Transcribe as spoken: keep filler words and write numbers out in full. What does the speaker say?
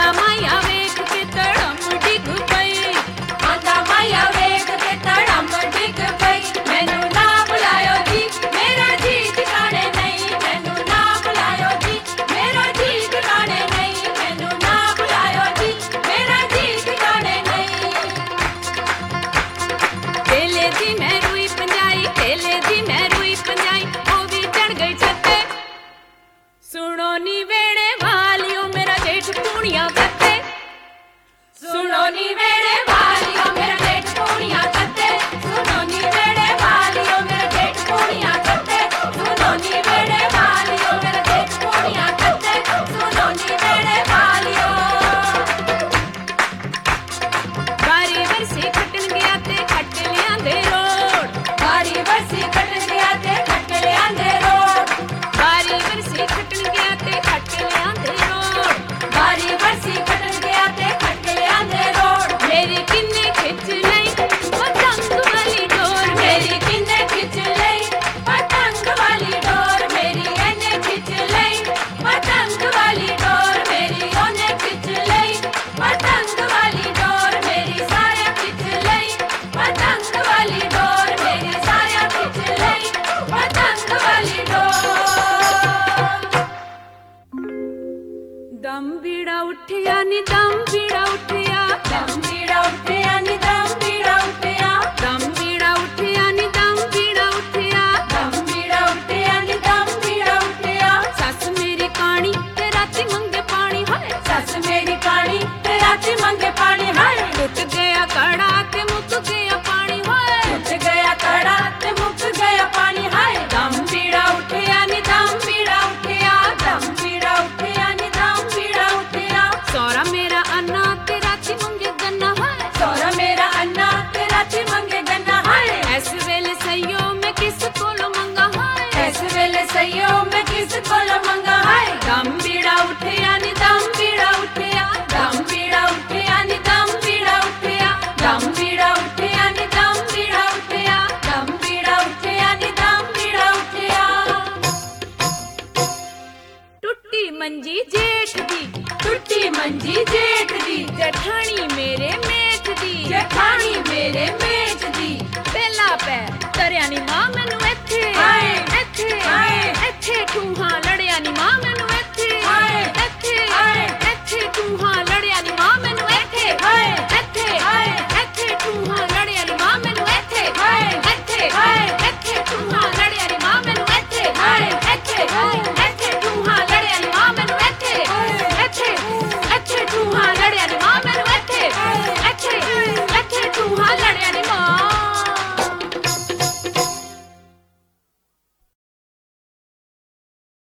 दम बीड़ा उठिया नी दम बीड़ा उठिया दम बीड़ा उठिया नी दम बीड़ा उठिया दम बीड़ा उठिया नी दम बीड़ा उठिया दम बीड़ा उठिया नी दम बीड़ा उठिया सस मेरी कानी ते राती मंगे पानी हाय सस मेरी कानी ते राती मंगे पानी हाय टूट गया कड़ा ते मुक गया पानी हाय टूट गया कड़ा ते मुक गया पानी हाय दम बीड़ा उठिया नी दम बीड़ा उठिया दम बीड़ा उठिया नी दम बीड़ा उठिया सौरा मेरा अन्ना ते राती मंगे गन्ना हाय सौरा मेरा अन्ना ते राती मंगे गन्ना हाय ऐस वेले सइयो मैं किस कोलो मंगा हाय ऐस वेले सइयो मैं किस कोलो मंगा हाय दम बीड़ा उठिया नी दम बीड़ा उठिया दम बीड़ा उठिया नी दम बीड़ा उठिया दम बीड़ा उठिया नी दम बीड़ा उठिया दम बीड़ा उठिया नी दम बीड़ा उठिया टुट्टी मंजी जेठ दी टुट्टी मंजी जेठ दी जठानी मेरे मेठ दी जठानी मेरे मेठ दी पहला पैर तरिया नी मां मैनू इत्थे हाय इत्थे हाय इत्थे ठूहां